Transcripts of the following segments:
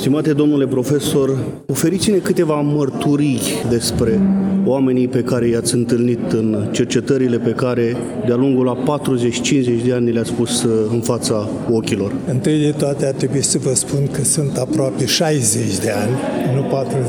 Stimate domnule profesor, oferiți-ne câteva mărturii despre oamenii pe care i-ați întâlnit în cercetările pe care de-a lungul a 40-50 de ani le-ați pus în fața ochilor. Întâi de toate ar trebui să vă spun că sunt aproape 60 de ani, nu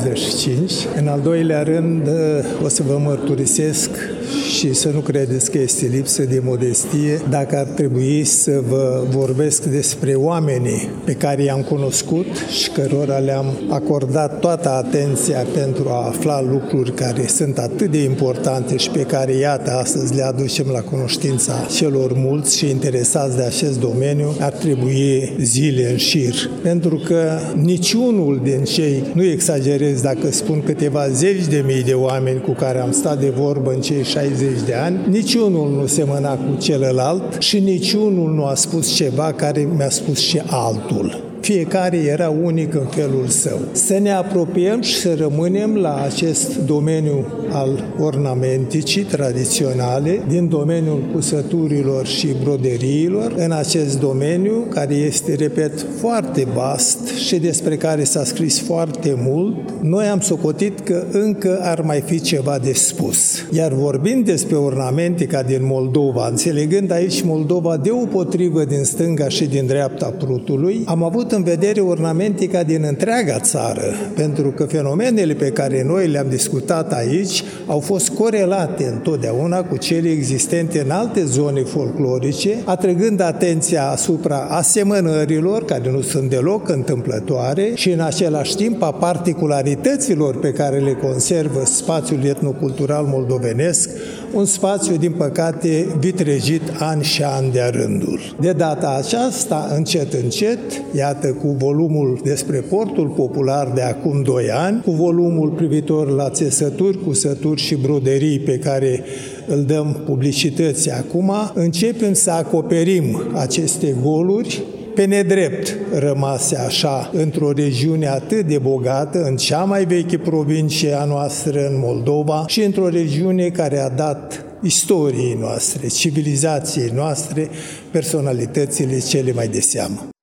45. În al doilea rând o să vă mărturisesc și să nu credeți că este lipsă de modestie dacă ar trebui să vă vorbesc despre oamenii pe care i-am cunoscut și cărora le-am acordat toată atenția pentru a afla lucruri care sunt atât de importante și pe care, iată, astăzi le aducem la cunoștința celor mulți și interesați de acest domeniu, ar trebui zile în șir. Pentru că niciunul din cei, nu exagerez dacă spun câteva zeci de mii de oameni cu care am stat de vorbă în cei 60 de ani, niciunul nu semăna cu celălalt și niciunul nu a spus ceva care mi-a spus și altul. Fiecare era unic în felul său. Să ne apropiem și să rămânem la acest domeniu al ornamenticii tradiționale, din domeniul cusăturilor și broderiilor, în acest domeniu care este, repet, foarte vast și despre care s-a scris foarte mult. Noi am socotit că încă ar mai fi ceva de spus. Iar vorbind despre ornamentica din Moldova, înțelegând aici Moldova deopotrivă din stânga și din dreapta Prutului, am avut în vedere ornamentica din întreaga țară, pentru că fenomenele pe care noi le-am discutat aici au fost corelate întotdeauna cu cele existente în alte zone folclorice, atrăgând atenția asupra asemănărilor, care nu sunt deloc întâmplătoare, și în același timp a particularităților pe care le conservă spațiul etnocultural moldovenesc, un spațiu, din păcate, vitregit ani și ani de-a rândul. De data aceasta, încet, iată, cu volumul despre portul popular de acum 2 ani, cu volumul privitor la țesături, cusături și broderii pe care îl dăm publicității acum, începem să acoperim aceste goluri pe nedrept rămase așa într-o regiune atât de bogată, în cea mai veche provincie a noastră, în Moldova, și într-o regiune care a dat istoriei noastre, civilizației noastre, personalitățile cele mai de seamă.